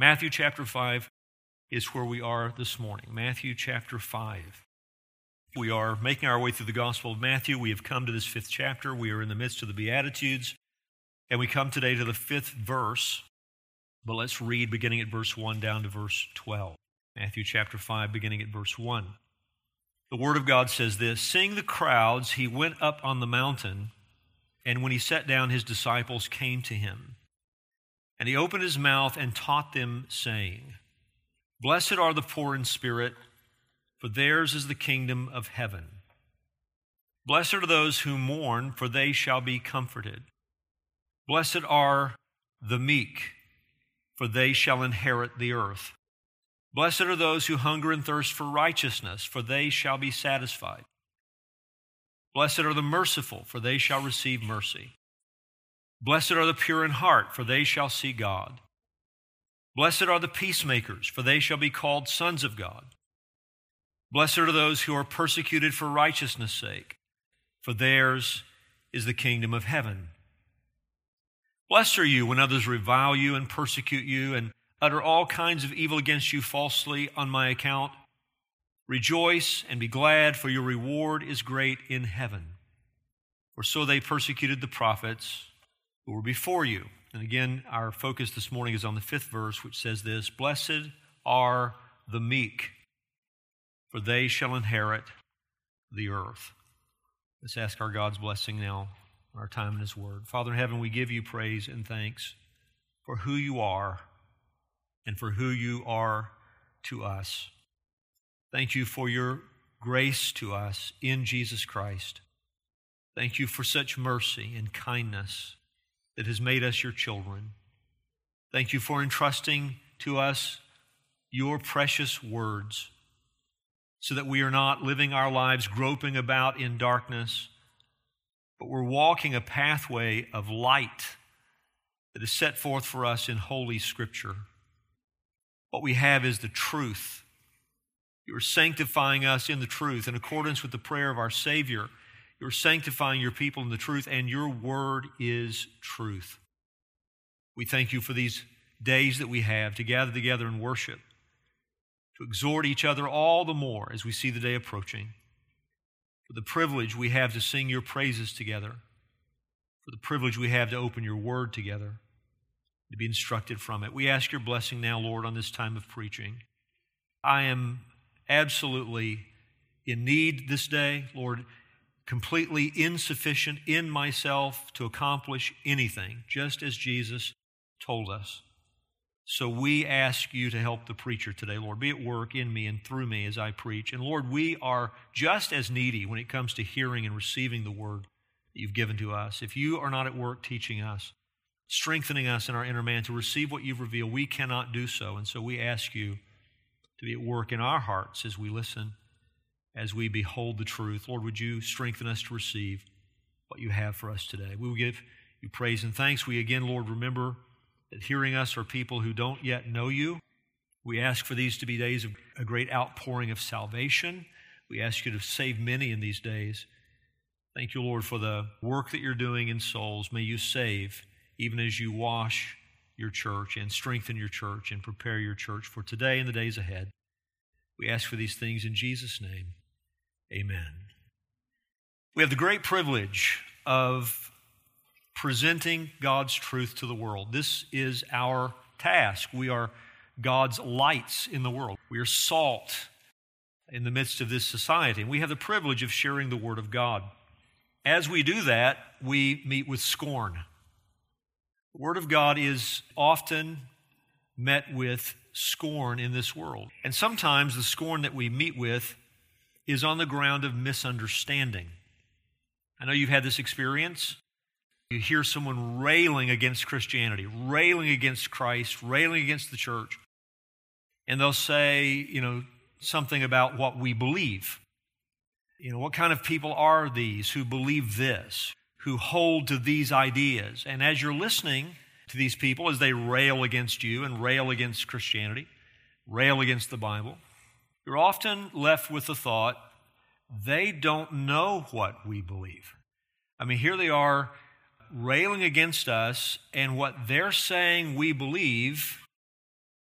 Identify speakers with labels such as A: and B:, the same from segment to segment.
A: Matthew chapter 5 is where we are this morning. Matthew chapter 5. We are making our way through the Gospel of Matthew. We have come to this 5th chapter. We are in the midst of the Beatitudes, and we come today to the 5th verse. But let's read beginning at verse 1 down to verse 12. Matthew chapter 5, beginning at verse 1. The Word of God says this: "Seeing the crowds, he went up on the mountain, and when he sat down, his disciples came to him. And he opened his mouth and taught them, saying, Blessed are the poor in spirit, for theirs is the kingdom of heaven. Blessed are those who mourn, for they shall be comforted. Blessed are the meek, for they shall inherit the earth. Blessed are those who hunger and thirst for righteousness, for they shall be satisfied. Blessed are the merciful, for they shall receive mercy. Blessed are the pure in heart, for they shall see God. Blessed are the peacemakers, for they shall be called sons of God. Blessed are those who are persecuted for righteousness' sake, for theirs is the kingdom of heaven. Blessed are you when others revile you and persecute you and utter all kinds of evil against you falsely on my account. Rejoice and be glad, for your reward is great in heaven. For so they persecuted the prophets who were before you." And again, our focus this morning is on the 5th verse, which says this: "Blessed are the meek, for they shall inherit the earth." Let's ask our God's blessing now on our time in His Word. Father in heaven, we give you praise and thanks for who you are and for who you are to us. Thank you for your grace to us in Jesus Christ. Thank you for such mercy and kindness that has made us your children. Thank you for entrusting to us your precious words so that we are not living our lives groping about in darkness, but we're walking a pathway of light that is set forth for us in Holy Scripture. What we have is the truth. You are sanctifying us in the truth in accordance with the prayer of our Savior. You're sanctifying your people in the truth, and your word is truth. We thank you for these days that we have to gather together and worship, to exhort each other all the more as we see the day approaching, for the privilege we have to sing your praises together, for the privilege we have to open your word together, to be instructed from it. We ask your blessing now, Lord, on this time of preaching. I am absolutely in need this day, Lord, completely insufficient in myself to accomplish anything, just as Jesus told us. So we ask you to help the preacher today, Lord. Be at work in me and through me as I preach. And Lord, we are just as needy when it comes to hearing and receiving the word that you've given to us. If you are not at work teaching us, strengthening us in our inner man to receive what you've revealed, we cannot do so. And so we ask you to be at work in our hearts as we listen, as we behold the truth. Lord, would you strengthen us to receive what you have for us today? We will give you praise and thanks. We again, Lord, remember that hearing us are people who don't yet know you. We ask for these to be days of a great outpouring of salvation. We ask you to save many in these days. Thank you, Lord, for the work that you're doing in souls. May you save even as you wash your church and strengthen your church and prepare your church for today and the days ahead. We ask for these things in Jesus' name. Amen. We have the great privilege of presenting God's truth to the world. This is our task. We are God's lights in the world. We are salt in the midst of this society. And we have the privilege of sharing the Word of God. As we do that, we meet with scorn. The Word of God is often met with scorn in this world. And sometimes the scorn that we meet with is on the ground of misunderstanding. I know you've had this experience. You hear someone railing against Christianity, railing against Christ, railing against the church, and they'll say, something about what we believe. What kind of people are these who believe this, who hold to these ideas? And as you're listening to these people as they rail against you and rail against Christianity, rail against the Bible, you're often left with the thought, they don't know what we believe. Here they are railing against us, and what they're saying we believe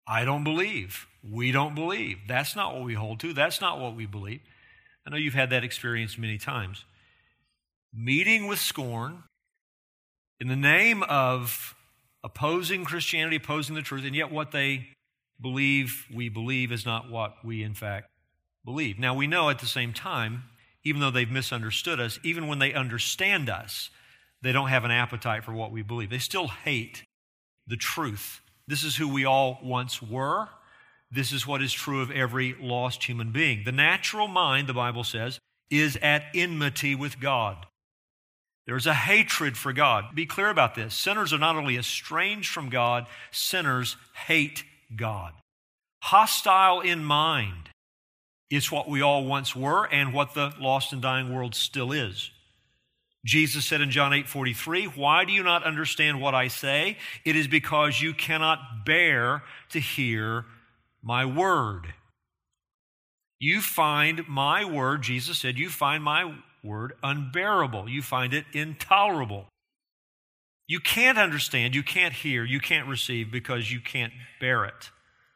A: I don't believe. We don't believe. That's not what we hold to. That's not what we believe. I know you've had that experience many times. Meeting with scorn in the name of opposing Christianity, opposing the truth, and yet what they believe, we believe, is not what we in fact believe. Now we know at the same time, even though they've misunderstood us, even when they understand us, they don't have an appetite for what we believe. They still hate the truth. This is who we all once were. This is what is true of every lost human being. The natural mind, the Bible says, is at enmity with God. There's a hatred for God. Be clear about this. Sinners are not only estranged from God, sinners hate God. Hostile in mind is what we all once were and what the lost and dying world still is. Jesus said in John 8:43, "Why do you not understand what I say? It is because you cannot bear to hear my word." You find my word, Jesus said, you find my word unbearable. You find it intolerable. You can't understand, you can't hear, you can't receive because you can't bear it.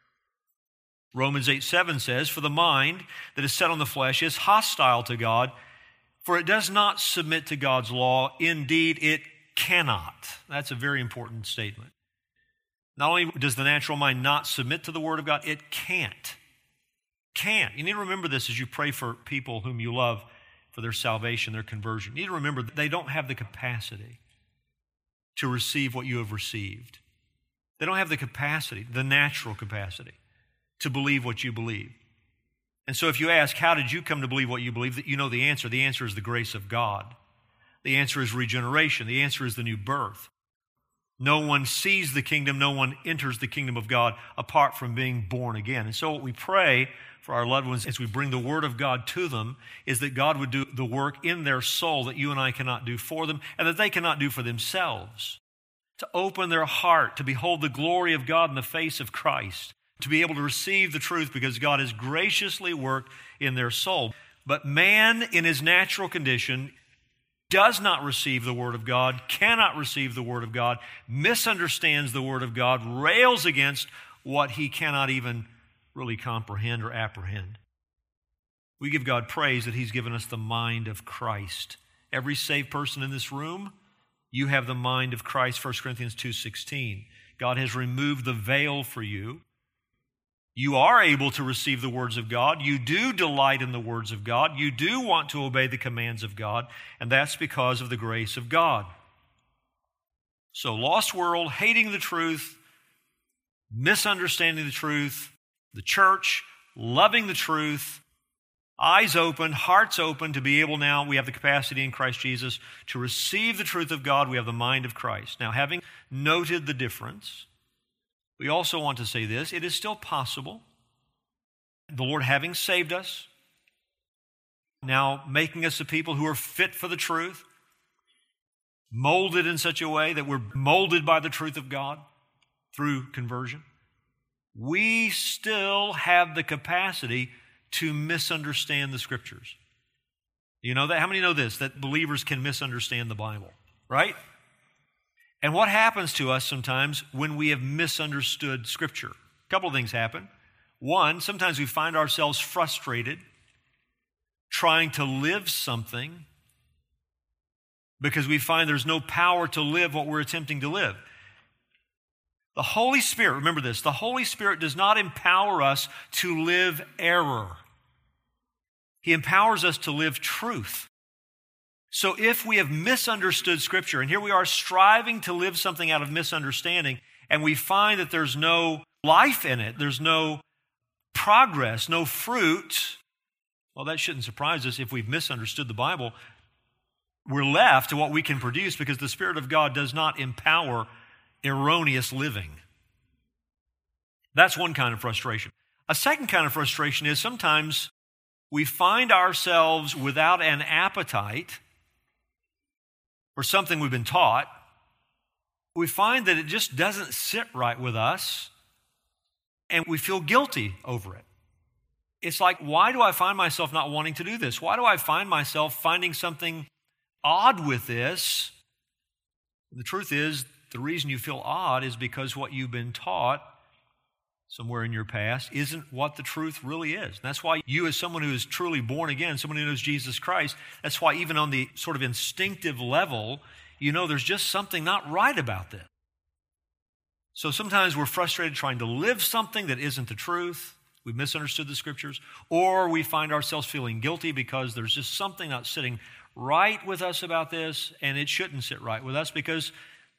A: Romans 8:7 says, "For the mind that is set on the flesh is hostile to God, for it does not submit to God's law. Indeed, it cannot." That's a very important statement. Not only does the natural mind not submit to the Word of God, it can't. Can't. You need to remember this as you pray for people whom you love for their salvation, their conversion. You need to remember that they don't have the capacity to receive what you have received. They don't have the capacity, the natural capacity, to believe what you believe. And so if you ask, how did you come to believe what you believe, that you know the answer. The answer is the grace of God. The answer is regeneration. The answer is the new birth. No one sees the kingdom, no one enters the kingdom of God apart from being born again. And so what we pray for our loved ones as we bring the Word of God to them is that God would do the work in their soul that you and I cannot do for them and that they cannot do for themselves. To open their heart, to behold the glory of God in the face of Christ, to be able to receive the truth because God has graciously worked in their soul. But man in his natural condition does not receive the Word of God, cannot receive the Word of God, misunderstands the Word of God, rails against what he cannot even really comprehend or apprehend. We give God praise that He's given us the mind of Christ. Every saved person in this room, you have the mind of Christ, 1 Corinthians 2:16. God has removed the veil for you. You are able to receive the words of God. You do delight in the words of God. You do want to obey the commands of God, and that's because of the grace of God. So, lost world, hating the truth, misunderstanding the truth, the church, loving the truth, eyes open, hearts open to be able now, we have the capacity in Christ Jesus to receive the truth of God. We have the mind of Christ. Now, having noted the difference, we also want to say this: it is still possible, the Lord having saved us, now making us a people who are fit for the truth, molded in such a way that we're molded by the truth of God through conversion, we still have the capacity to misunderstand the Scriptures. You know that? How many know this? That believers can misunderstand the Bible, right? And what happens to us sometimes when we have misunderstood Scripture? A couple of things happen. One, sometimes we find ourselves frustrated trying to live something because we find there's no power to live what we're attempting to live. The Holy Spirit, remember this, the Holy Spirit does not empower us to live error. He empowers us to live truth. So if we have misunderstood Scripture, and here we are striving to live something out of misunderstanding, and we find that there's no life in it, there's no progress, no fruit, well, that shouldn't surprise us. If we've misunderstood the Bible, we're left to what we can produce because the Spirit of God does not empower erroneous living. That's one kind of frustration. A second kind of frustration is sometimes we find ourselves without an appetite for something we've been taught. We find that it just doesn't sit right with us, and we feel guilty over it. It's like, why do I find myself not wanting to do this? Why do I find myself finding something odd with this? And the truth is, the reason you feel odd is because what you've been taught somewhere in your past isn't what the truth really is. And that's why you, as someone who is truly born again, someone who knows Jesus Christ, that's why even on the sort of instinctive level, you know there's just something not right about this. So sometimes we're frustrated trying to live something that isn't the truth. We've misunderstood the Scriptures, or we find ourselves feeling guilty because there's just something not sitting right with us about this, and it shouldn't sit right with us because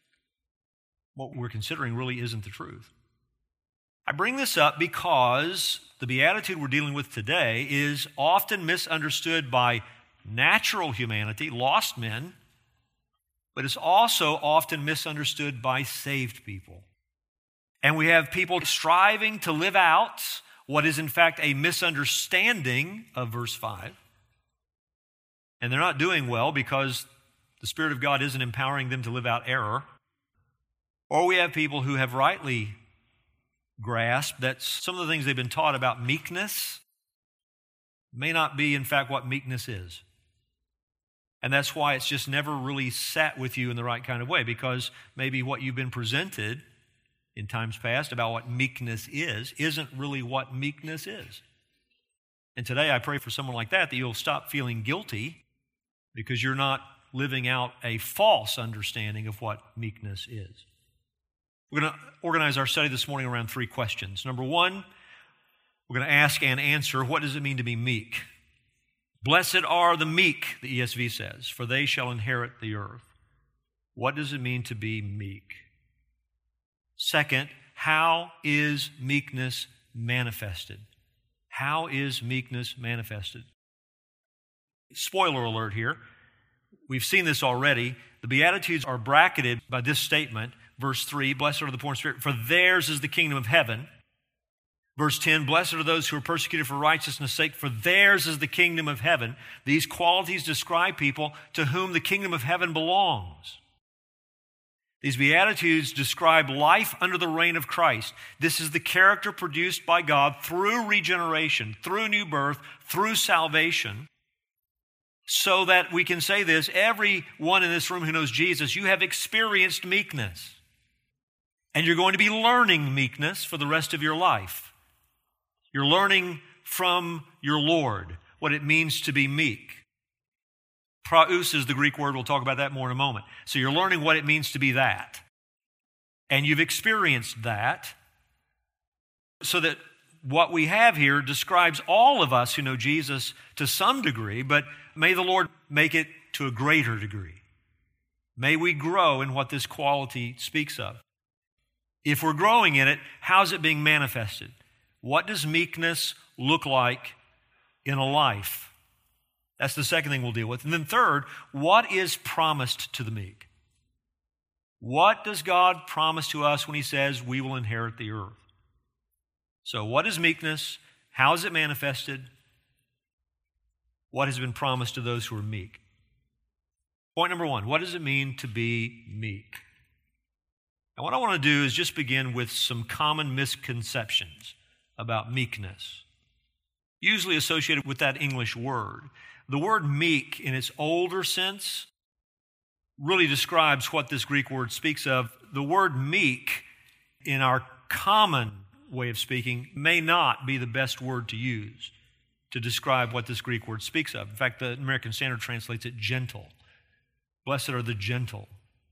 A: what we're considering really isn't the truth. I bring this up because the beatitude we're dealing with today is often misunderstood by natural humanity, lost men, but it's also often misunderstood by saved people. And we have people striving to live out what is in fact a misunderstanding of verse 5. And they're not doing well because the Spirit of God isn't empowering them to live out error. Or we have people who have rightly grasped that some of the things they've been taught about meekness may not be in fact what meekness is. And that's why it's just never really sat with you in the right kind of way, because maybe what you've been presented in times past about what meekness is isn't really what meekness is. And today I pray for someone like that you'll stop feeling guilty because you're not living out a false understanding of what meekness is. We're going to organize our study this morning around 3 questions. Number 1, we're going to ask and answer, what does it mean to be meek? Blessed are the meek, the ESV says, for they shall inherit the earth. What does it mean to be meek? Second, how is meekness manifested? How is meekness manifested? Spoiler alert here. We've seen this already. The Beatitudes are bracketed by this statement. Verse 3, blessed are the poor in spirit, for theirs is the kingdom of heaven. Verse 10, blessed are those who are persecuted for righteousness' sake, for theirs is the kingdom of heaven. These qualities describe people to whom the kingdom of heaven belongs. These Beatitudes describe life under the reign of Christ. This is the character produced by God through regeneration, through new birth, through salvation, so that we can say this, everyone in this room who knows Jesus, you have experienced meekness. And you're going to be learning meekness for the rest of your life. You're learning from your Lord what it means to be meek. Praus is the Greek word. We'll talk about that more in a moment. So you're learning what it means to be that. And you've experienced that. So that what we have here describes all of us who know Jesus to some degree, but may the Lord make it to a greater degree. May we grow in what this quality speaks of. If we're growing in it, how's it being manifested? What does meekness look like in a life? That's the second thing we'll deal with. And then third, what is promised to the meek? What does God promise to us when He says we will inherit the earth? So what is meekness? How is it manifested? What has been promised to those who are meek? Point number 1, what does it mean to be meek? And what I want to do is just begin with some common misconceptions about meekness, usually associated with that English word. The word meek, in its older sense, really describes what this Greek word speaks of. The word meek, in our common way of speaking, may not be the best word to use to describe what this Greek word speaks of. In fact, the American Standard translates it gentle. Blessed are the gentle.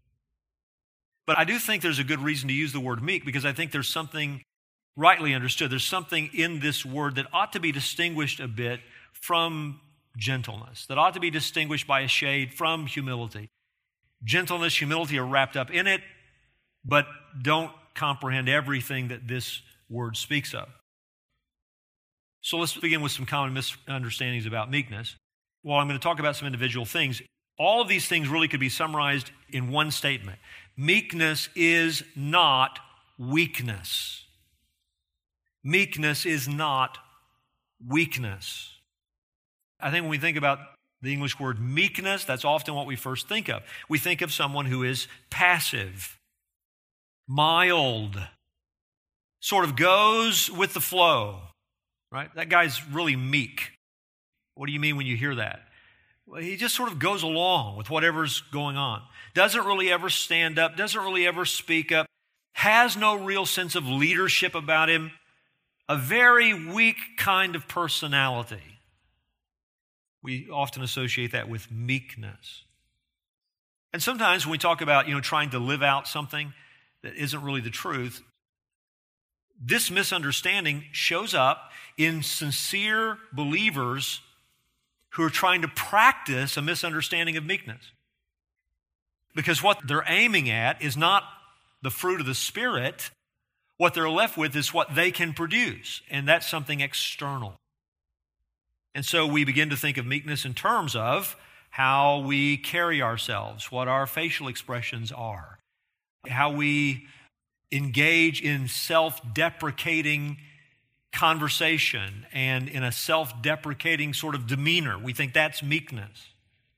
A: But I do think there's a good reason to use the word meek, because I think there's something, rightly understood, there's something in this word that ought to be distinguished a bit from gentleness, that ought to be distinguished by a shade from humility. Gentleness, humility are wrapped up in it, but don't comprehend everything that this word speaks of. So let's begin with some common misunderstandings about meekness. Well, I'm going to talk about some individual things. All of these things really could be summarized in one statement. Meekness is not weakness. Meekness is not weakness. I think when we think about the English word meekness, that's often what we first think of. We think of someone who is passive, mild, sort of goes with the flow, right? That guy's really meek. What do you mean when you hear that? Well, he just sort of goes along with whatever's going on. Doesn't really ever stand up, doesn't really ever speak up, has no real sense of leadership about him. a very weak kind of personality. We often associate that with meekness. And sometimes when we talk about, trying to live out something that isn't really the truth, this misunderstanding shows up in sincere believers who are trying to practice a misunderstanding of meekness. Because what they're aiming at is not the fruit of the Spirit. What they're left with is what they can produce, and that's something external. And so we begin to think of meekness in terms of how we carry ourselves, what our facial expressions are, how we engage in self-deprecating conversation and in a self-deprecating sort of demeanor. We think that's meekness.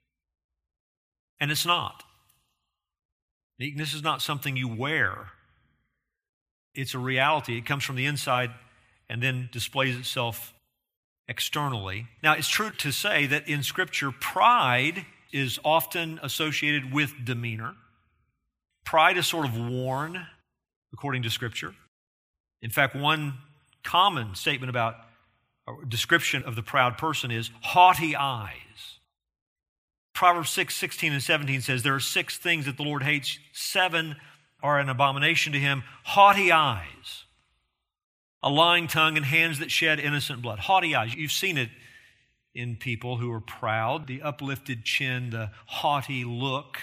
A: And it's not. Meekness is not something you wear. It's a reality. It comes from the inside and then displays itself externally. Now, it's true to say that in Scripture, pride is often associated with demeanor. Pride is sort of worn, according to Scripture. In fact, one common statement about a description of the proud person is haughty eyes. Proverbs 6:16 and 17 says, there are 6 things that the Lord hates. 7 are an abomination to him. Haughty eyes, a lying tongue, and hands that shed innocent blood. Haughty eyes. You've seen it in people who are proud, the uplifted chin, the haughty look.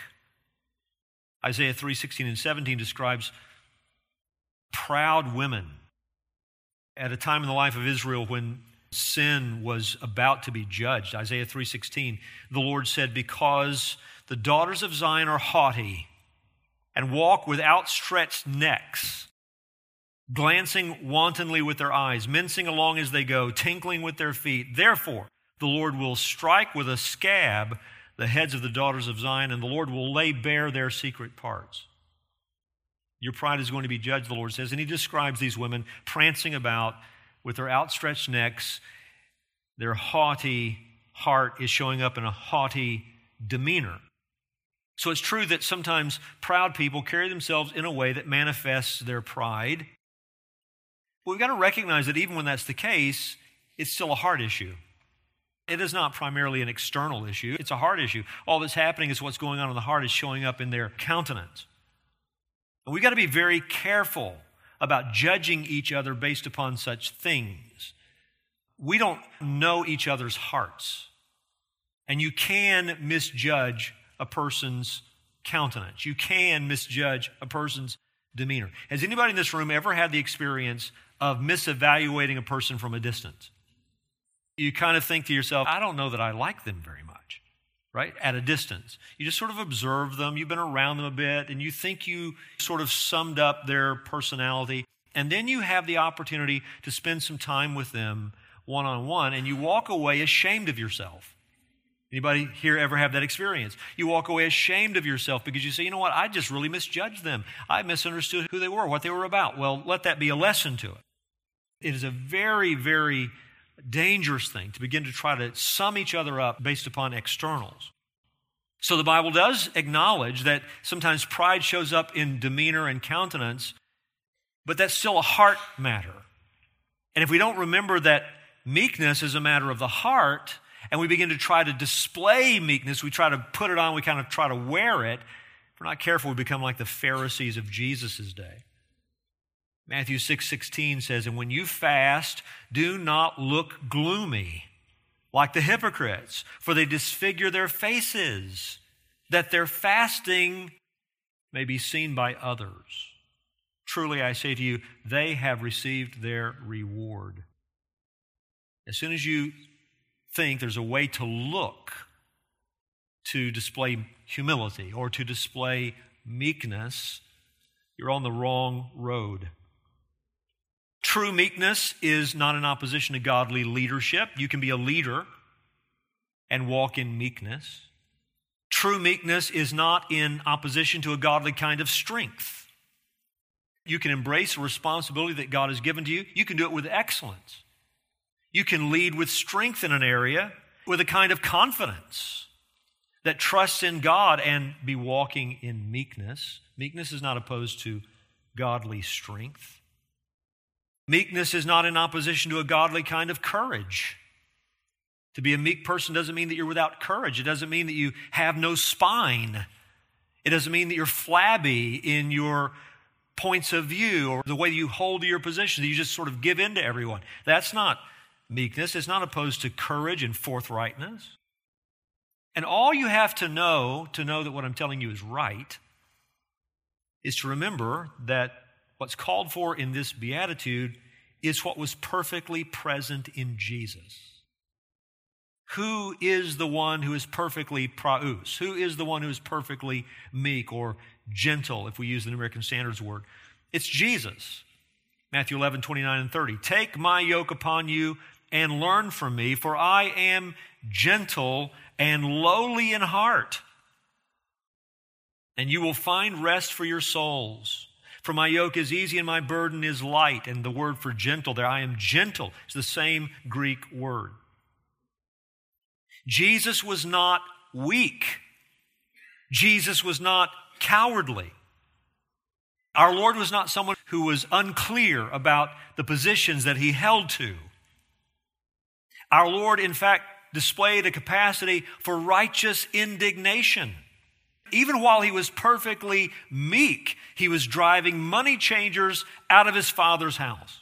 A: Isaiah 3:16 and 17 describes proud women at a time in the life of Israel when sin was about to be judged. Isaiah 3:16, the Lord said, because the daughters of Zion are haughty and walk with outstretched necks, glancing wantonly with their eyes, mincing along as they go, tinkling with their feet. Therefore, the Lord will strike with a scab the heads of the daughters of Zion, and the Lord will lay bare their secret parts. Your pride is going to be judged, the Lord says. And he describes these women prancing about with their outstretched necks. Their haughty heart is showing up in a haughty demeanor. So it's true that sometimes proud people carry themselves in a way that manifests their pride. But we've got to recognize that even when that's the case, it's still a heart issue. It is not primarily an external issue. It's a heart issue. All that's happening is what's going on in the heart is showing up in their countenance. And we've got to be very careful about judging each other based upon such things. We don't know each other's hearts. And you can misjudge a person's countenance. You can misjudge a person's demeanor. Has anybody in this room ever had the experience of misevaluating a person from a distance? You kind of think to yourself, I don't know that I like them very much, right? At a distance. You just sort of observe them. You've been around them a bit, and you think you sort of summed up their personality. And then you have the opportunity to spend some time with them one-on-one, and you walk away ashamed of yourself. Anybody here ever have that experience? You walk away ashamed of yourself because you say, you know what, I just really misjudged them. I misunderstood who they were, what they were about. Well, let that be a lesson to it. It is a very, very dangerous thing to begin to try to sum each other up based upon externals. So the Bible does acknowledge that sometimes pride shows up in demeanor and countenance, but that's still a heart matter. And if we don't remember that meekness is a matter of the heart, and we begin to try to display meekness, we try to put it on, we kind of try to wear it, if we're not careful, we become like the Pharisees of Jesus' day. Matthew 6:16 says, and when you fast, do not look gloomy like the hypocrites, for they disfigure their faces, that their fasting may be seen by others. Truly, I say to you, they have received their reward. As soon as you think there's a way to look to display humility or to display meekness, you're on the wrong road. True meekness is not in opposition to godly leadership. You can be a leader and walk in meekness. True meekness is not in opposition to a godly kind of strength. You can embrace a responsibility that God has given to you. You can do it with excellence. You can lead with strength in an area with a kind of confidence that trusts in God and be walking in meekness. Meekness is not opposed to godly strength. Meekness is not in opposition to a godly kind of courage. To be a meek person doesn't mean that you're without courage. It doesn't mean that you have no spine. It doesn't mean that you're flabby in your points of view or the way you hold to your position, that you just sort of give in to everyone. That's not meekness. It's not opposed to courage and forthrightness. And all you have to know that what I'm telling you is right is to remember that what's called for in this beatitude is what was perfectly present in Jesus. Who is the one who is perfectly praus? Who is the one who is perfectly meek or gentle, if we use the New American Standards word? It's Jesus. Matthew 11, 29 and 30. Take my yoke upon you and learn from me, for I am gentle and lowly in heart, and you will find rest for your souls. For my yoke is easy and my burden is light. And the word for gentle there, I am gentle, is the same Greek word. Jesus was not weak. Jesus was not cowardly. Our Lord was not someone who was unclear about the positions that he held to. Our Lord, in fact, displayed a capacity for righteous indignation. Even while he was perfectly meek, he was driving money changers out of his Father's house.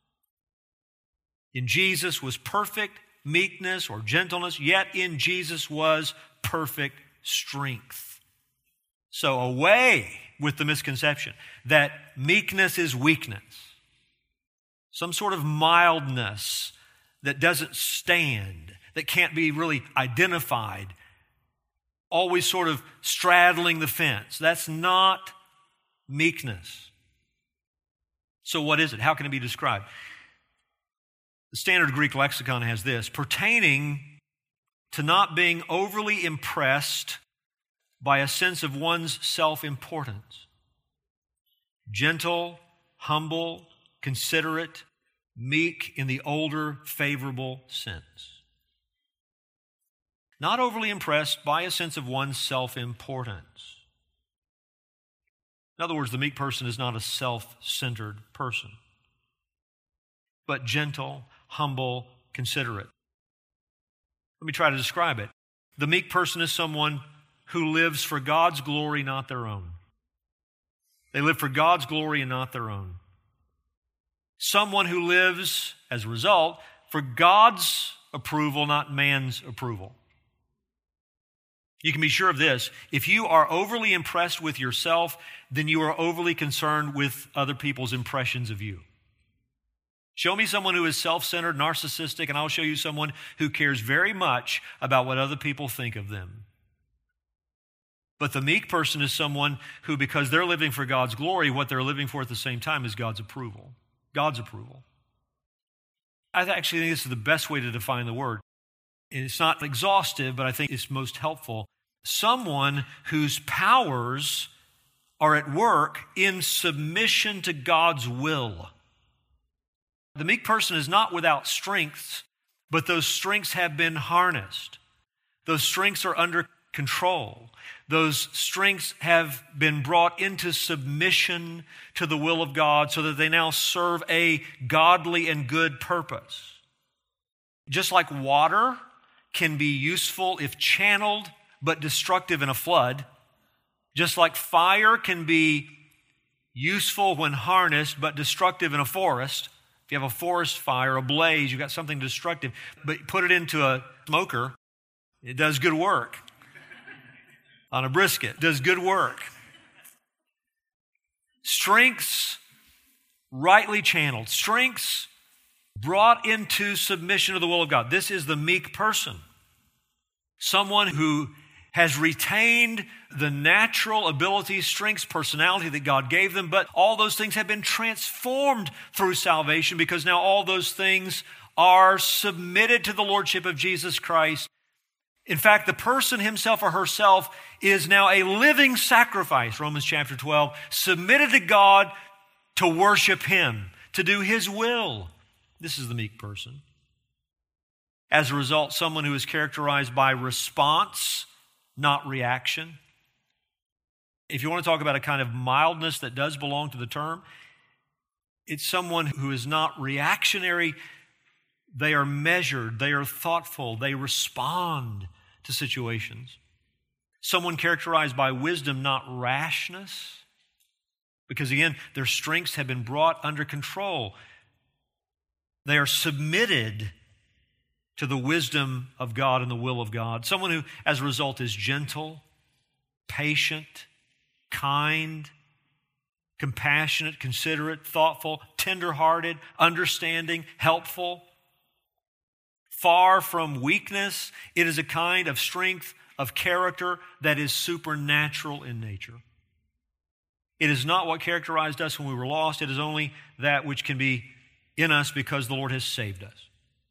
A: In Jesus was perfect meekness or gentleness, yet in Jesus was perfect strength. So away with the misconception that meekness is weakness, some sort of mildness that doesn't stand, that can't be really identified, always sort of straddling the fence. That's not meekness. So what is it? How can it be described? The Standard Greek Lexicon has this: pertaining to not being overly impressed by a sense of one's self-importance. Gentle, humble, considerate, meek in the older, favorable sense. Not overly impressed by a sense of one's self-importance. In other words, the meek person is not a self-centered person, but gentle, humble, considerate. Let me try to describe it. The meek person is someone who lives for God's glory, not their own. They live for God's glory and not their own. Someone who lives, as a result, for God's approval, not man's approval. You can be sure of this: if you are overly impressed with yourself, then you are overly concerned with other people's impressions of you. Show me someone who is self-centered, narcissistic, and I'll show you someone who cares very much about what other people think of them. But the meek person is someone who, because they're living for God's glory, what they're living for at the same time is God's approval. God's approval. I actually think this is the best way to define the word. And it's not exhaustive, but I think it's most helpful. Someone whose powers are at work in submission to God's will. The meek person is not without strengths, but those strengths have been harnessed. Those strengths are under control. Those strengths have been brought into submission to the will of God so that they now serve a godly and good purpose. Just like water can be useful if channeled, but destructive in a flood, just like fire can be useful when harnessed, but destructive in a forest. If you have a forest fire, a blaze, you've got something destructive, but put it into a smoker, it does good work. On a brisket, it does good work. Strengths rightly channeled, strengths brought into submission to the will of God. This is the meek person. Someone who has retained the natural abilities, strengths, personality that God gave them, but all those things have been transformed through salvation because now all those things are submitted to the lordship of Jesus Christ. In fact, the person himself or herself is now a living sacrifice, Romans chapter 12, submitted to God to worship Him, to do His will. This is the meek person. As a result, someone who is characterized by response, not reaction. If you want to talk about a kind of mildness that does belong to the term, It's someone who is not reactionary. They are measured. They are thoughtful. They respond to situations. Someone characterized by wisdom, not rashness. Because again, their strengths have been brought under control. They are submitted to the wisdom of God and the will of God. Someone who, as a result, is gentle, patient, kind, compassionate, considerate, thoughtful, tender-hearted, understanding, helpful. Far from weakness, it is a kind of strength of character that is supernatural in nature. It is not what characterized us when we were lost. It is only that which can be in us because the Lord has saved us.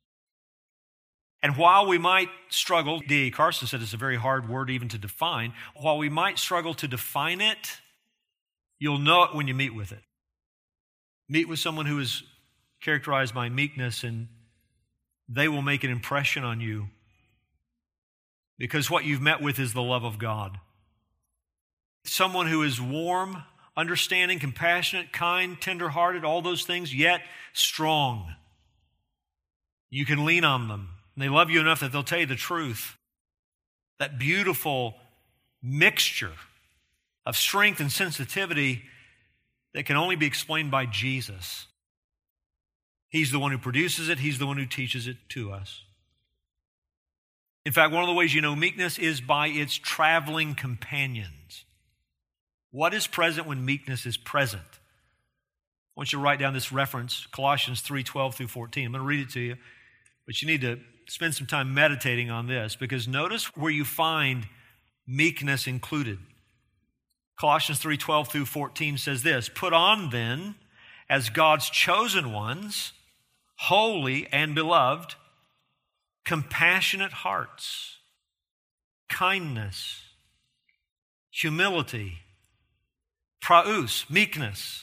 A: And while we might struggle, D.A. Carson said it's a very hard word even to define. While we might struggle to define it, you'll know it when you meet with it. Meet with someone who is characterized by meekness, and they will make an impression on you because what you've met with is the love of God. Someone who is warm, understanding, compassionate, kind, tender-hearted, all those things, yet strong. You can lean on them. And they love you enough that they'll tell you the truth. That beautiful mixture of strength and sensitivity that can only be explained by Jesus. He's the one who produces it. He's the one who teaches it to us. In fact, one of the ways you know meekness is by its traveling companions. What is present when meekness is present? I want you to write down this reference, Colossians 3:12 through 14. I'm going to read it to you, but you need to spend some time meditating on this because notice where you find meekness included. Colossians 3:12 through 14 says this, "Put on then, as God's chosen ones, holy and beloved, compassionate hearts, kindness, humility, praus, meekness,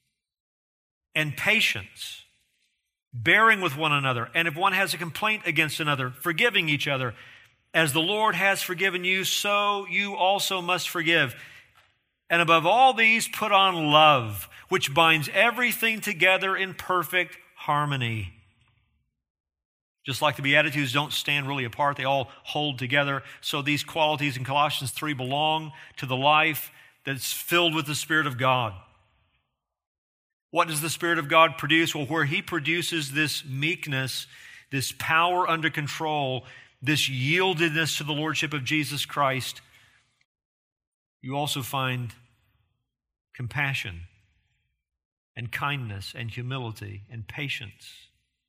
A: and patience, bearing with one another, and if one has a complaint against another, forgiving each other. As the Lord has forgiven you, so you also must forgive. And above all these, put on love, which binds everything together in perfect harmony." Just like the Beatitudes don't stand really apart, they all hold together. So these qualities in Colossians 3 belong to the life that's filled with the Spirit of God. What does the Spirit of God produce? Well, where He produces this meekness, this power under control, this yieldedness to the Lordship of Jesus Christ, you also find compassion and kindness and humility and patience.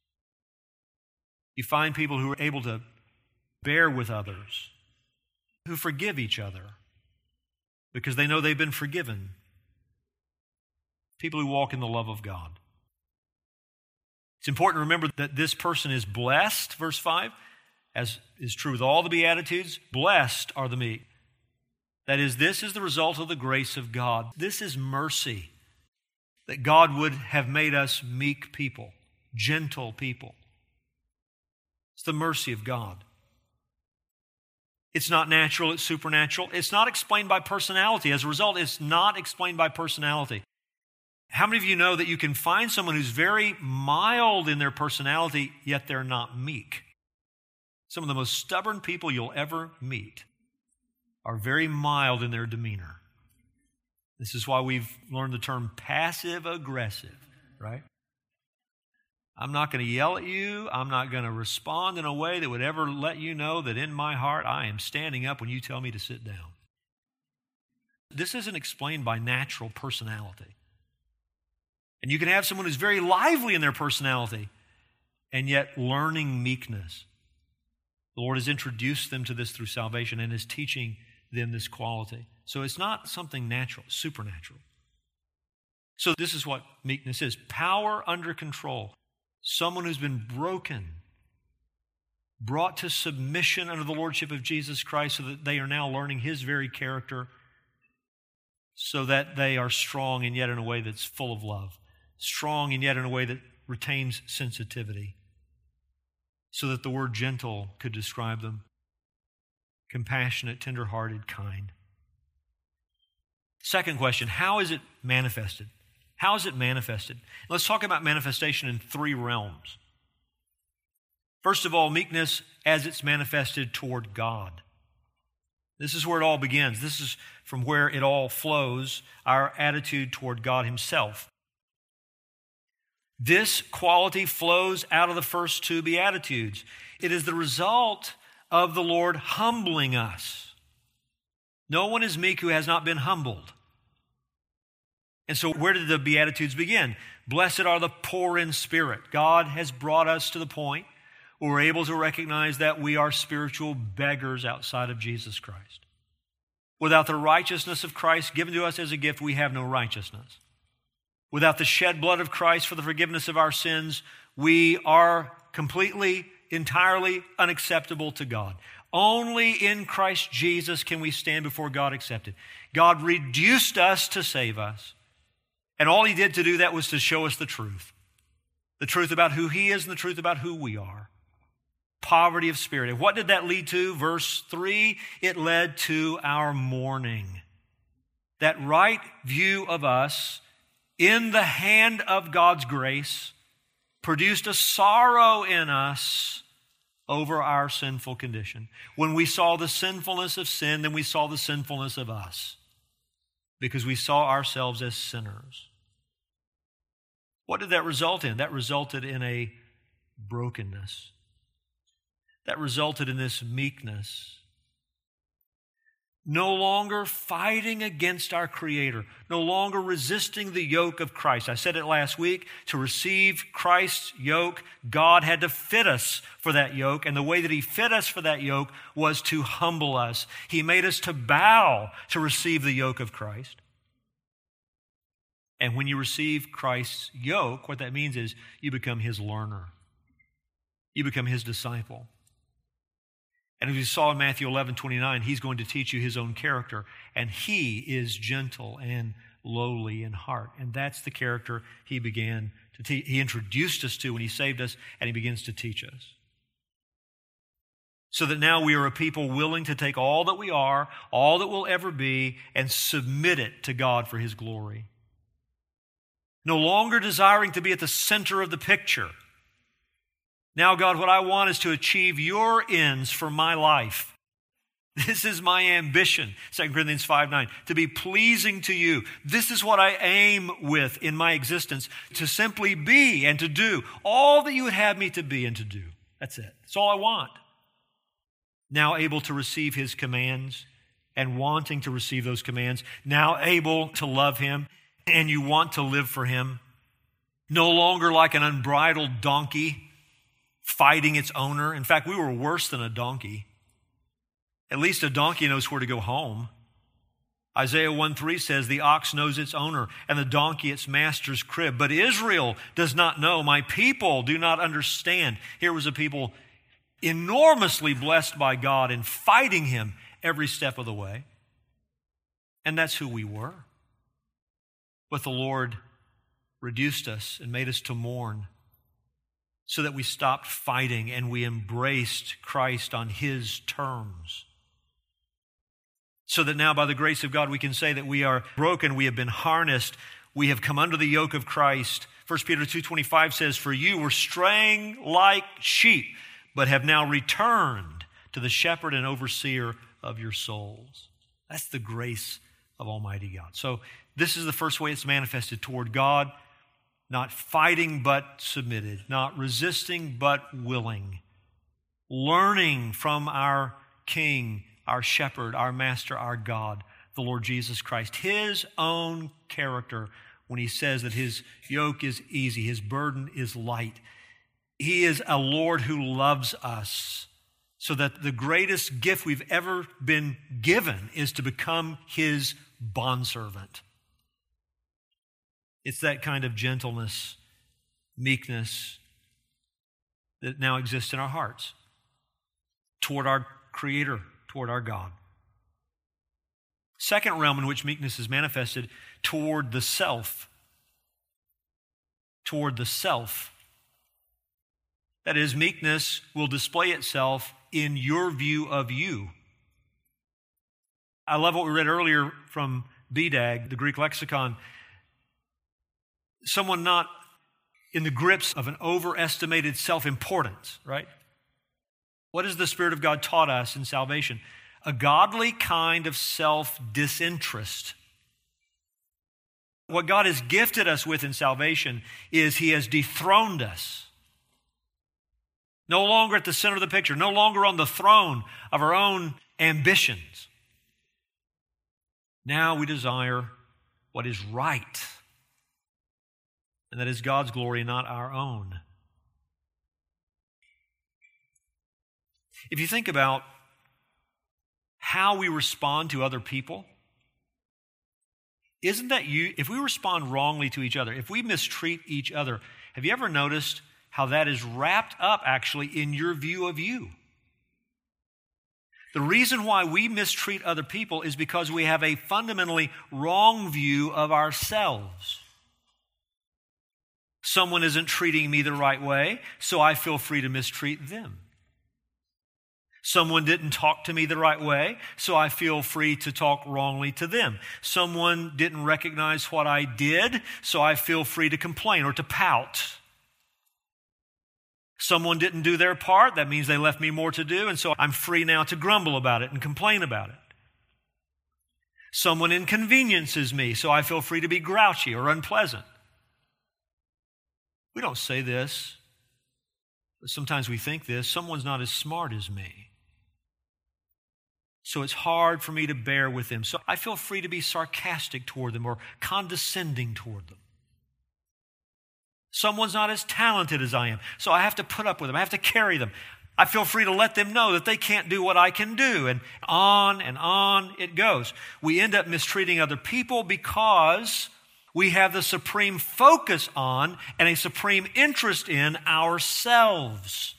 A: You find people who are able to bear with others, who forgive each other because they know they've been forgiven. People who walk in the love of God. It's important to remember that this person is blessed, verse 5, as is true with all the Beatitudes. Blessed are the meek. That is, this is the result of the grace of God. This is mercy, that God would have made us meek people, gentle people. It's the mercy of God. It's not natural, it's supernatural. It's not explained by personality. As a result, it's not explained by personality. How many of you know that you can find someone who's very mild in their personality, yet they're not meek? Some of the most stubborn people you'll ever meet are very mild in their demeanor. This is why we've learned the term passive-aggressive, right? I'm not going to yell at you. I'm not going to respond in a way that would ever let you know that in my heart I am standing up when you tell me to sit down. This isn't explained by natural personality. And you can have someone who's very lively in their personality and yet learning meekness. The Lord has introduced them to this through salvation and is teaching them this quality. So it's not something natural, supernatural. So this is what meekness is. Power under control. Someone who's been broken, brought to submission under the Lordship of Jesus Christ so that they are now learning His very character so that they are strong and yet in a way that's full of love. Strong and yet in a way that retains sensitivity. So that the word gentle could describe them. Compassionate, tender-hearted, kind. Second question, how is it manifested? How is it manifested? Let's talk about manifestation in three realms. First of all, meekness as it's manifested toward God. This is where it all begins. This is from where it all flows, our attitude toward God himself. This quality flows out of the first two Beatitudes. It is the result of the Lord humbling us. No one is meek who has not been humbled. And so where did the Beatitudes begin? Blessed are the poor in spirit. God has brought us to the point where we're able to recognize that we are spiritual beggars outside of Jesus Christ. Without the righteousness of Christ given to us as a gift, we have no righteousness. Without the shed blood of Christ for the forgiveness of our sins, we are completely, entirely unacceptable to God. Only in Christ Jesus can we stand before God accepted. God reduced us to save us. And all he did to do that was to show us the truth about who he is and the truth about who we are. Poverty of spirit. And what did that lead to? Verse 3, it led to our mourning. That right view of us in the hand of God's grace produced a sorrow in us over our sinful condition. When we saw the sinfulness of sin, then we saw the sinfulness of us because we saw ourselves as sinners. What did that result in? That resulted in a brokenness. That resulted in this meekness. No longer fighting against our Creator. No longer resisting the yoke of Christ. I said it last week. To receive Christ's yoke, God had to fit us for that yoke. And the way that he fit us for that yoke was to humble us. He made us to bow to receive the yoke of Christ. And when you receive Christ's yoke, what that means is you become his learner. You become his disciple. And as we saw in Matthew 11:29, he's going to teach you his own character. And he is gentle and lowly in heart. And that's the character he began to teach. He introduced us to when he saved us, and he begins to teach us. So that now we are a people willing to take all that we are, all that we'll ever be, and submit it to God for his glory. No longer desiring to be at the center of the picture. Now, God, what I want is to achieve your ends for my life. This is my ambition, 2 Corinthians 5:9, to be pleasing to you. This is what I aim with in my existence, to simply be and to do all that you would have me to be and to do. That's it. That's all I want. Now able to receive his commands and wanting to receive those commands. Now able to love him and you want to live for him. No longer like an unbridled donkey fighting its owner. In fact, we were worse than a donkey. At least a donkey knows where to go home. Isaiah 1:3 says, the ox knows its owner and the donkey its master's crib. But Israel does not know. My people do not understand. Here was a people enormously blessed by God and fighting him every step of the way. And that's who we were. But the Lord reduced us and made us to mourn so that we stopped fighting and we embraced Christ on his terms. So that now by the grace of God we can say that we are broken, we have been harnessed, we have come under the yoke of Christ. 1 Peter 2:25 says, for you were straying like sheep, but have now returned to the shepherd and overseer of your souls. That's the grace of Almighty God. So this is the first way it's manifested toward God, not fighting but submitted, not resisting but willing, learning from our King, our shepherd, our master, our God, the Lord Jesus Christ, his own character when he says that his yoke is easy, his burden is light. He is a Lord who loves us so that the greatest gift we've ever been given is to become his bondservant. It's that kind of gentleness, meekness that now exists in our hearts toward our Creator, toward our God. Second realm in which meekness is manifested, toward the self. Toward the self. That is, meekness will display itself in your view of you. I love what we read earlier from BDAG, the Greek lexicon. Someone not in the grips of an overestimated self-importance, right? What has the Spirit of God taught us in salvation? A godly kind of self-disinterest. What God has gifted us with in salvation is He has dethroned us. No longer at the center of the picture, no longer on the throne of our own ambitions. Now we desire what is right, and that is God's glory, not our own. If you think about how we respond to other people, isn't that if we respond wrongly to each other, if we mistreat each other, have you ever noticed how that is wrapped up actually in your view of you? The reason why we mistreat other people is because we have a fundamentally wrong view of ourselves. Someone isn't treating me the right way, so I feel free to mistreat them. Someone didn't talk to me the right way, so I feel free to talk wrongly to them. Someone didn't recognize what I did, so I feel free to complain or to pout. Someone didn't do their part, that means they left me more to do, and so I'm free now to grumble about it and complain about it. Someone inconveniences me, so I feel free to be grouchy or unpleasant. We don't say this, but sometimes we think this. Someone's not as smart as me, so it's hard for me to bear with them. So I feel free to be sarcastic toward them or condescending toward them. Someone's not as talented as I am, so I have to put up with them. I have to carry them. I feel free to let them know that they can't do what I can do. And on it goes. We end up mistreating other people because we have the supreme focus on and a supreme interest in ourselves.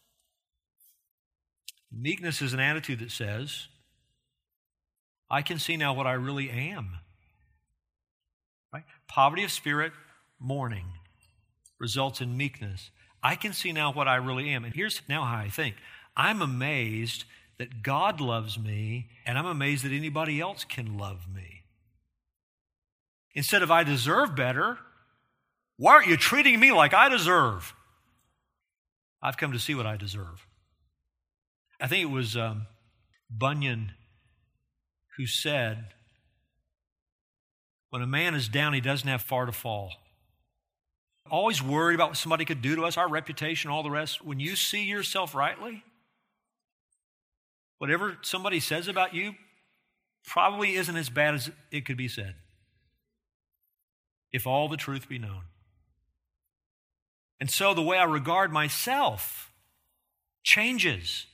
A: Meekness is an attitude that says, I can see now what I really am. Right? Poverty of spirit, mourning, results in meekness. I can see now what I really am. And here's now how I think. I'm amazed that God loves me, and I'm amazed that anybody else can love me. Instead of I deserve better, why aren't you treating me like I deserve? I've come to see what I deserve. I think it was Bunyan who said, when a man is down, he doesn't have far to fall. Always worried about what somebody could do to us, our reputation, all the rest. When you see yourself rightly, whatever somebody says about you probably isn't as bad as it could be said, if all the truth be known. And so the way I regard myself changes.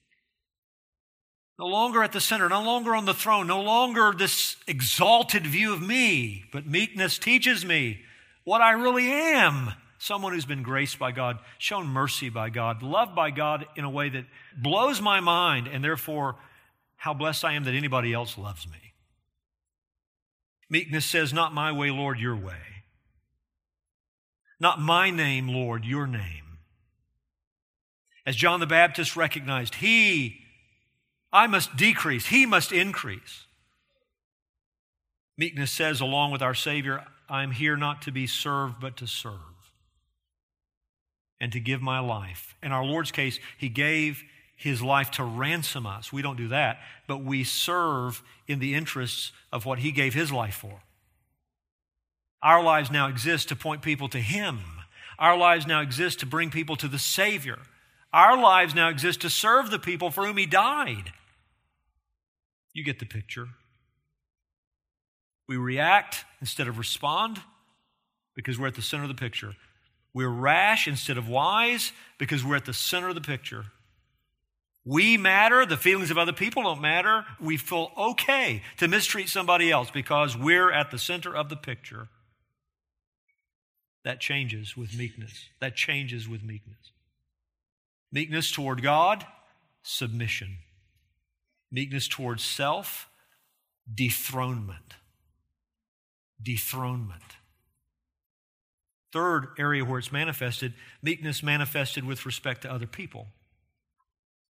A: No longer at the center, no longer on the throne, no longer this exalted view of me, but meekness teaches me what I really am. Someone who's been graced by God, shown mercy by God, loved by God in a way that blows my mind, and therefore how blessed I am that anybody else loves me. Meekness says, not my way, Lord, your way. Not my name, Lord, your name. As John the Baptist recognized, I must decrease, he must increase. Meekness says, along with our Savior, I'm here not to be served, but to serve and to give my life. In our Lord's case, he gave his life to ransom us. We don't do that, but we serve in the interests of what he gave his life for. Our lives now exist to point people to him. Our lives now exist to bring people to the Savior. Our lives now exist to serve the people for whom he died. You get the picture. We react instead of respond because we're at the center of the picture. We're rash instead of wise because we're at the center of the picture. We matter. The feelings of other people don't matter. We feel okay to mistreat somebody else because we're at the center of the picture. That changes with meekness. That changes with meekness. Meekness toward God, submission. Meekness towards self, dethronement. Dethronement. Third area where it's manifested, meekness manifested with respect to other people.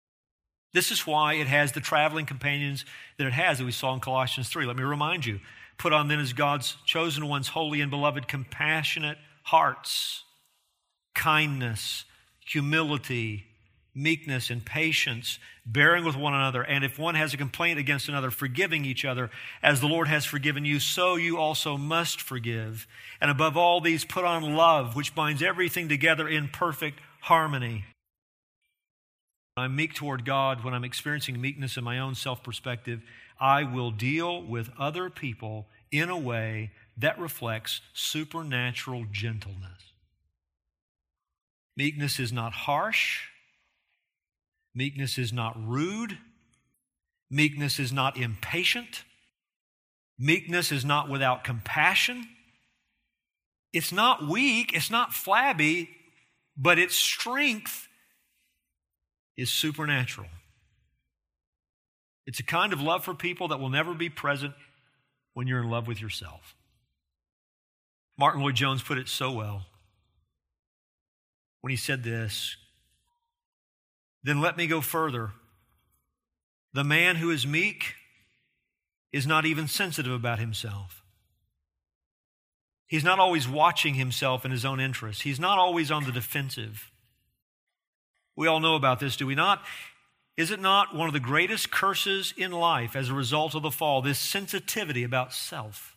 A: This is why it has the traveling companions that it has that we saw in Colossians 3. Let me remind you, Put on then as God's chosen ones, holy and beloved, compassionate hearts, kindness, humility, meekness, and patience, bearing with one another. And if one has a complaint against another, forgiving each other, as the Lord has forgiven you, so you also must forgive. And above all these, put on love, which binds everything together in perfect harmony. When I'm meek toward God, when I'm experiencing meekness in my own self-perspective, I will deal with other people in a way that reflects supernatural gentleness. Meekness is not harsh. Meekness is not rude. Meekness is not impatient. Meekness is not without compassion. It's not weak. It's not flabby, but its strength is supernatural. It's a kind of love for people that will never be present when you're in love with yourself. Martin Lloyd-Jones put it so well when he said this, "Then let me go further. The man who is meek is not even sensitive about himself. He's not always watching himself and his own interests. He's not always on the defensive." We all know about this, do we not? Is it not one of the greatest curses in life as a result of the fall, this sensitivity about self?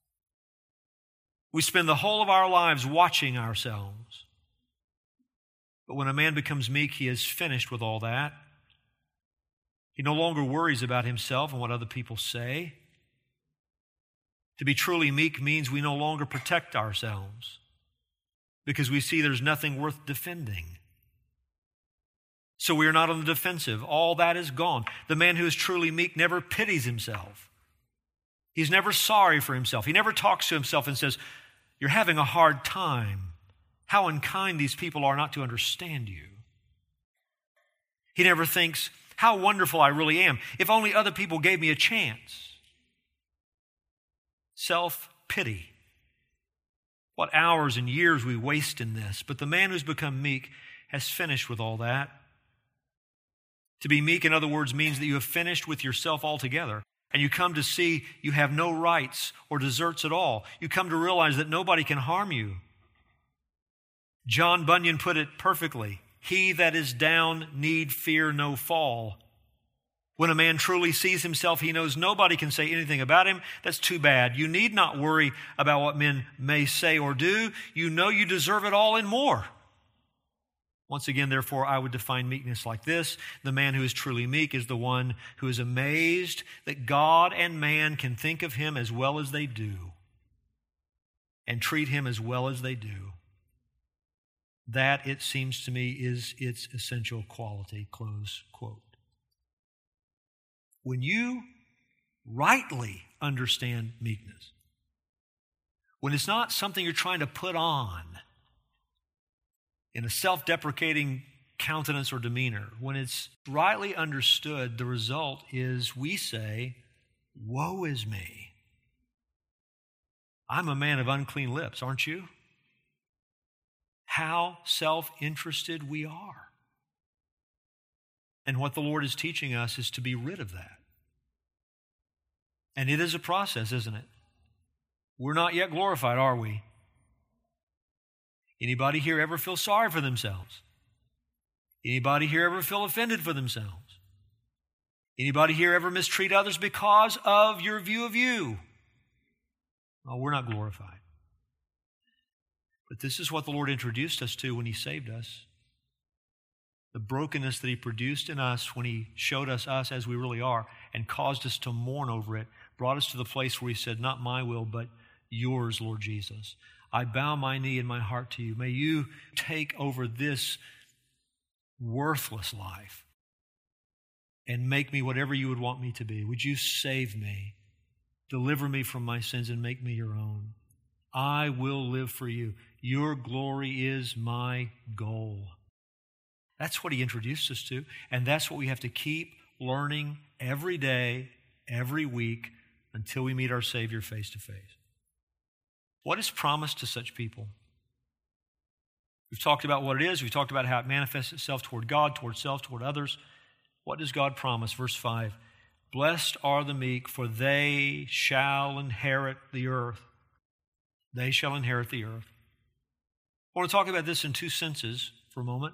A: We spend the whole of our lives watching ourselves. But when a man becomes meek, he is finished with all that. He no longer worries about himself and what other people say. To be truly meek means we no longer protect ourselves because we see there's nothing worth defending. So we are not on the defensive. All that is gone. The man who is truly meek never pities himself. He's never sorry for himself. He never talks to himself and says, "You're having a hard time. How unkind these people are not to understand you." He never thinks, "How wonderful I really am. If only other people gave me a chance." Self-pity. What hours and years we waste in this. But the man who's become meek has finished with all that. To be meek, in other words, means that you have finished with yourself altogether. And you come to see you have no rights or deserts at all. You come to realize that nobody can harm you. John Bunyan put it perfectly. He that is down need fear no fall. When a man truly sees himself, he knows nobody can say anything about him. That's too bad. You need not worry about what men may say or do. You know you deserve it all and more. Once again, therefore, I would define meekness like this. The man who is truly meek is the one who is amazed that God and man can think of him as well as they do and treat him as well as they do. That, it seems to me, is its essential quality, close quote. When you rightly understand meekness, when it's not something you're trying to put on in a self-deprecating countenance or demeanor, when it's rightly understood, the result is we say, "Woe is me. I'm a man of unclean lips, aren't you?" How self-interested we are. And what the Lord is teaching us is to be rid of that. And it is a process, isn't it? We're not yet glorified, are we? Anybody here ever feel sorry for themselves? Anybody here ever feel offended for themselves? Anybody here ever mistreat others because of your view of you? Well, we're not glorified. But this is what the Lord introduced us to when He saved us. The brokenness that He produced in us when He showed us as we really are and caused us to mourn over it, brought us to the place where He said, "Not my will, but yours, Lord Jesus. I bow my knee and my heart to you. May you take over this worthless life and make me whatever you would want me to be. Would you save me, deliver me from my sins, and make me your own? I will live for you. Your glory is my goal." That's what He introduced us to, and that's what we have to keep learning every day, every week, until we meet our Savior face to face. What is promised to such people? We've talked about what it is. We've talked about how it manifests itself toward God, toward self, toward others. What does God promise? Verse 5, Blessed are the meek, for they shall inherit the earth. They shall inherit the earth. I want to talk about this in two senses for a moment.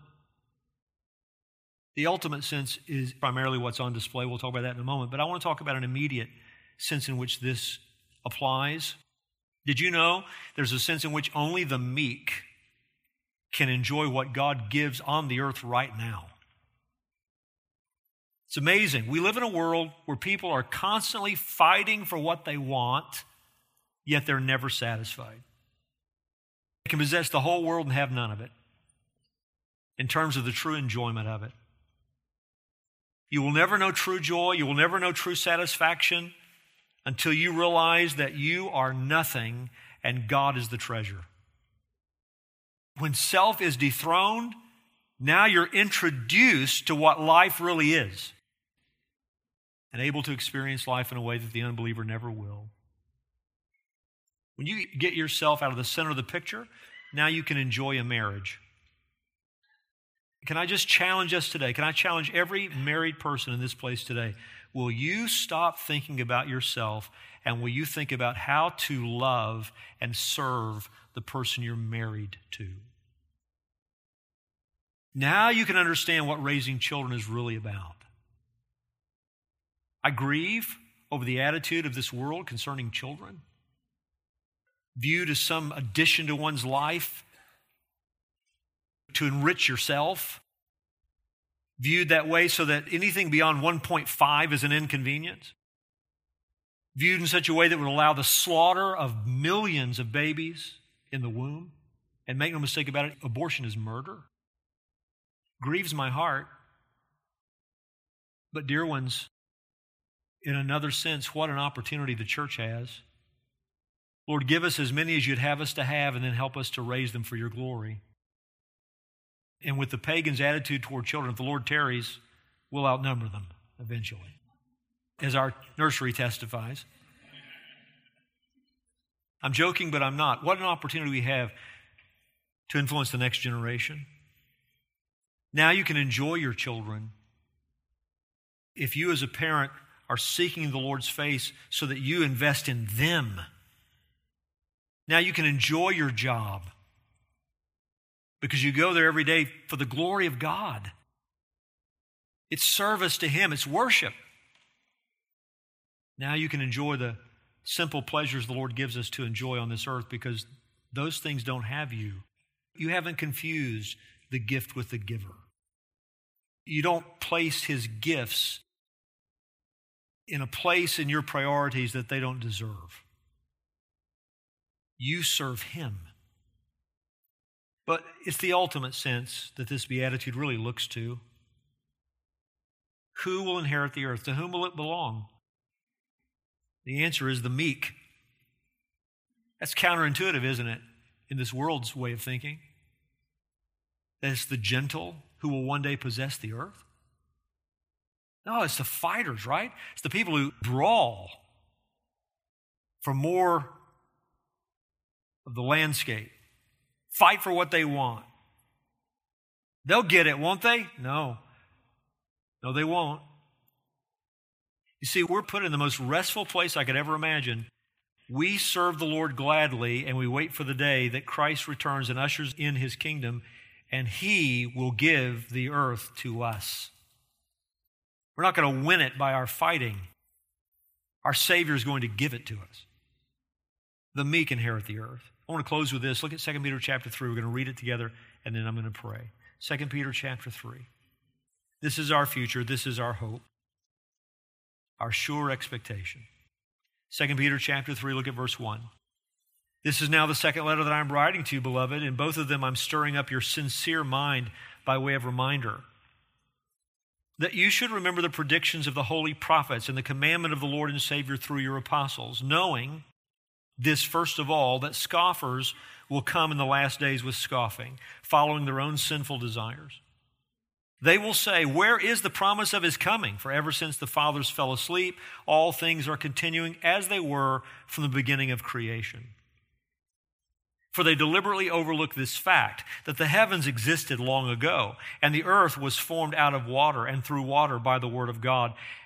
A: The ultimate sense is primarily what's on display. We'll talk about that in a moment. But I want to talk about an immediate sense in which this applies. Did you know there's a sense in which only the meek can enjoy what God gives on the earth right now? It's amazing. We live in a world where people are constantly fighting for what they want, yet they're never satisfied. They can possess the whole world and have none of it in terms of the true enjoyment of it. You will never know true joy. You will never know true satisfaction until you realize that you are nothing and God is the treasure. When self is dethroned, now you're introduced to what life really is and able to experience life in a way that the unbeliever never will. When you get yourself out of the center of the picture, now you can enjoy a marriage. Can I just challenge us today? Can I challenge every married person in this place today? Will you stop thinking about yourself and will you think about how to love and serve the person you're married to? Now you can understand what raising children is really about. I grieve over the attitude of this world concerning children, viewed as some addition to one's life to enrich yourself, viewed that way so that anything beyond 1.5 is an inconvenience, viewed in such a way that would allow the slaughter of millions of babies in the womb. And make no mistake about it, abortion is murder. Grieves my heart. But dear ones, in another sense, what an opportunity the church has. Lord, give us as many as you'd have us to have and then help us to raise them for your glory. And with the pagan's attitude toward children, if the Lord tarries, we'll outnumber them eventually, as our nursery testifies. I'm joking, but I'm not. What an opportunity we have to influence the next generation. Now you can enjoy your children. If you as a parent are seeking the Lord's face so that you invest in them, now you can enjoy your job because you go there every day for the glory of God. It's service to Him. It's worship. Now you can enjoy the simple pleasures the Lord gives us to enjoy on this earth because those things don't have you. You haven't confused the gift with the giver. You don't place His gifts in a place in your priorities that they don't deserve. You serve Him. But it's the ultimate sense that this beatitude really looks to. Who will inherit the earth? To whom will it belong? The answer is the meek. That's counterintuitive, isn't it, in this world's way of thinking? That it's the gentle who will one day possess the earth? No, it's the fighters, right? It's the people who brawl for more of the landscape. Fight for what they want. They'll get it, won't they? No. No, they won't. You see, we're put in the most restful place I could ever imagine. We serve the Lord gladly, and we wait for the day that Christ returns and ushers in His kingdom, and He will give the earth to us. We're not going to win it by our fighting. Our Savior is going to give it to us. The meek inherit the earth. I want to close with this. Look at 2 Peter chapter 3. We're going to read it together, and then I'm going to pray. 2 Peter chapter 3. This is our future. This is our hope. Our sure expectation. 2 Peter chapter 3, look at verse 1. This is now the second letter that I'm writing to you, beloved. In both of them I'm stirring up your sincere mind by way of reminder, that you should remember the predictions of the holy prophets and the commandment of the Lord and Savior through your apostles, knowing this first of all, that scoffers will come in the last days with scoffing, following their own sinful desires. They will say, where is the promise of His coming? For ever since the fathers fell asleep, all things are continuing as they were from the beginning of creation. For they deliberately overlook this fact, that the heavens existed long ago, and the earth was formed out of water and through water by the word of God,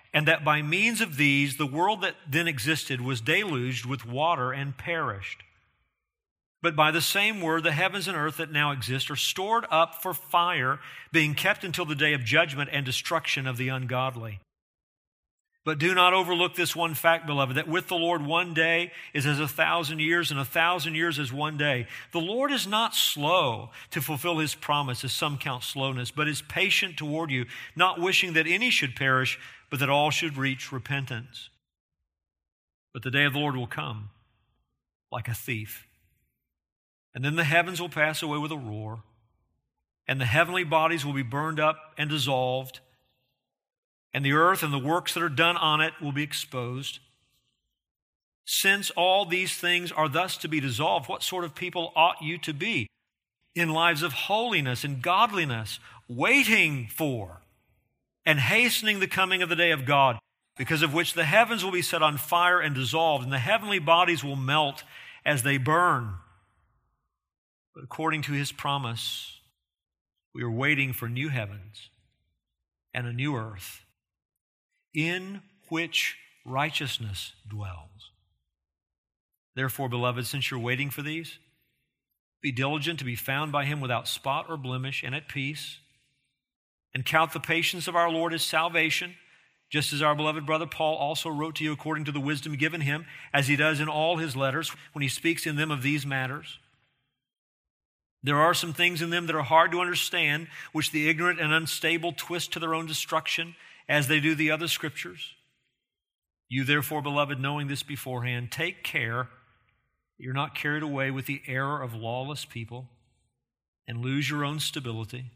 A: and that by means of these the world that then existed was deluged with water and perished. But by the same word, the heavens and earth that now exist are stored up for fire, being kept until the day of judgment and destruction of the ungodly. But do not overlook this one fact, beloved, that with the Lord 1 day is as 1,000 years, and 1,000 years as 1 day. The Lord is not slow to fulfill his promise, as some count slowness, but is patient toward you, not wishing that any should perish, but that all should reach repentance. But the day of the Lord will come like a thief. And then the heavens will pass away with a roar, and the heavenly bodies will be burned up and dissolved, and the earth and the works that are done on it will be exposed. Since all these things are thus to be dissolved, what sort of people ought you to be in lives of holiness and godliness, waiting for and hastening the coming of the day of God, because of which the heavens will be set on fire and dissolved, and the heavenly bodies will melt as they burn? But according to his promise, we are waiting for new heavens and a new earth in which righteousness dwells. Therefore, beloved, since you're waiting for these, be diligent to be found by him without spot or blemish and at peace, and count the patience of our Lord as salvation, just as our beloved brother Paul also wrote to you according to the wisdom given him, as he does in all his letters when he speaks in them of these matters. There are some things in them that are hard to understand, which the ignorant and unstable twist to their own destruction, as they do the other scriptures. You therefore, beloved, knowing this beforehand, take care that you're not carried away with the error of lawless people and lose your own stability,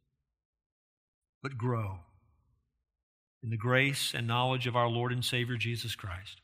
A: but grow in the grace and knowledge of our Lord and Savior Jesus Christ.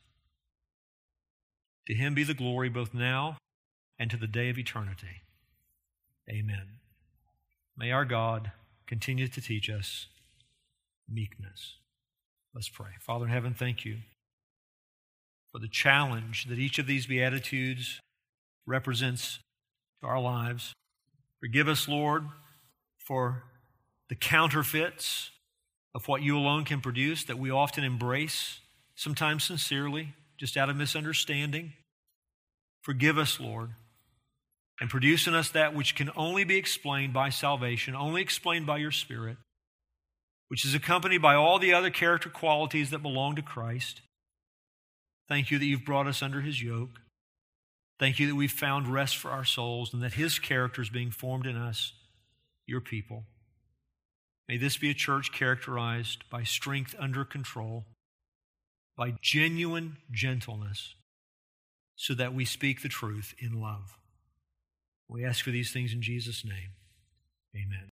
A: To him be the glory both now and to the day of eternity. Amen. May our God continue to teach us meekness. Let's pray. Father in heaven, thank you for the challenge that each of these Beatitudes represents to our lives. Forgive us, Lord, for the counterfeits of what you alone can produce that we often embrace, sometimes sincerely, just out of misunderstanding. Forgive us, Lord, and produce in us that which can only be explained by salvation, only explained by your Spirit, which is accompanied by all the other character qualities that belong to Christ. Thank you that you've brought us under his yoke. Thank you that we've found rest for our souls and that his character is being formed in us, your people. May this be a church characterized by strength under control, by genuine gentleness, so that we speak the truth in love. We ask for these things in Jesus' name. Amen.